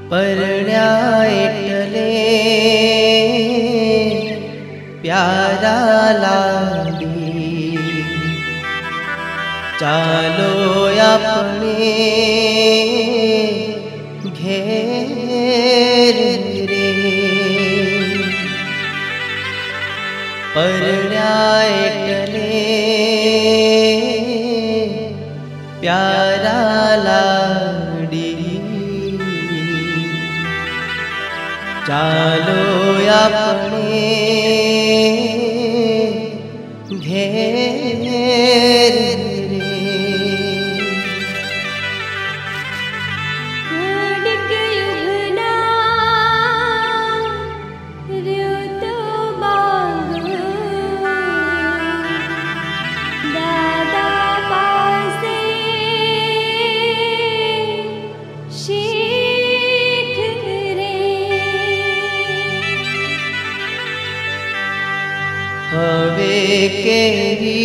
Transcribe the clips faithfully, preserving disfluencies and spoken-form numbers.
परण्या एटले प्यारा लाडी, चालो अपने घेर रे। परण्या एटले प्यारा लाडी, चालो अपने घेर रे। घड़िक युगना र्यो तो मांगो, दादा पासे शीख रे। हवे केरी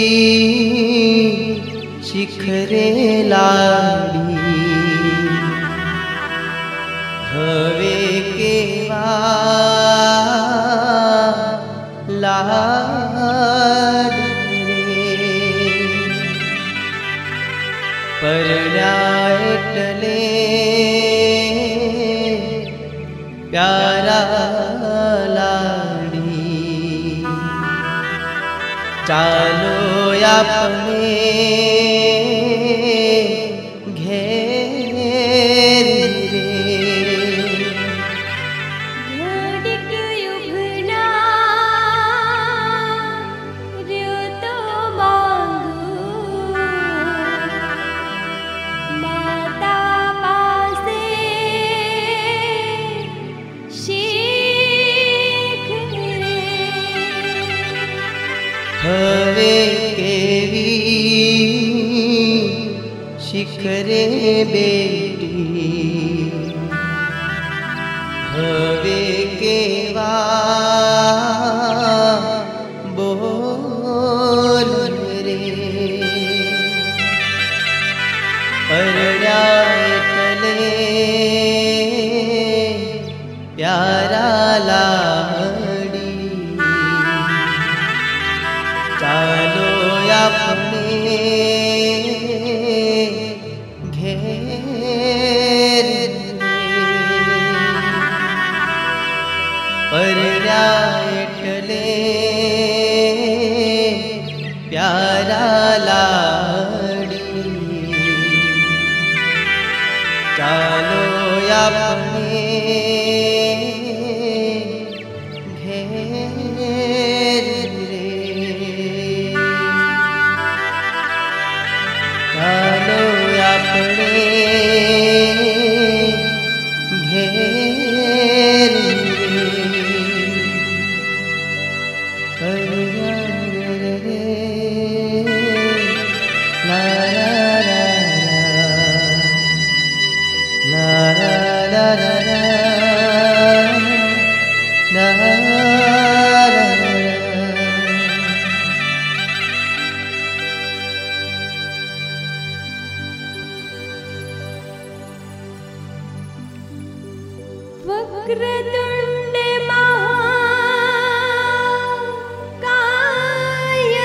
शिखरे लाडी, हवे केवा लाड रे। परण्या एटले प्यारा लाडी, चालो अपने घेर रे। घड़िक युगना र्यो तो मांगो, माता पासे शीख रे। हवे केवी शिखरे बेटी, हवे केवा बोल रे। परण्या एटले प्यारा लाडी, चालो अपने घेर रे। परण्या एटले प्यारा लाडी, चालो अपने घेर रे। चालो अपने घेर रे। परण्या रे ला ला ला ला ला ला ला ला ला ला। वक्रतुंड महाकाय,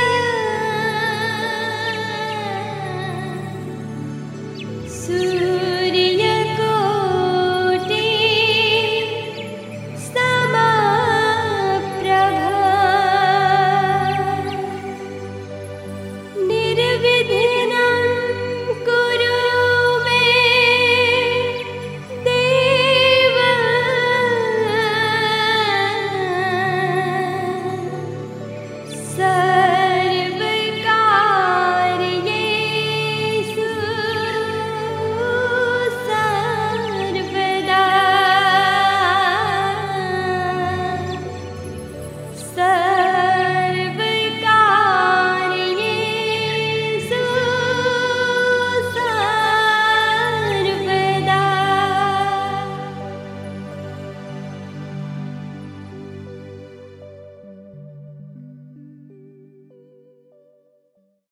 सूर्यकोटि समप्रभा, निर्विघ्नं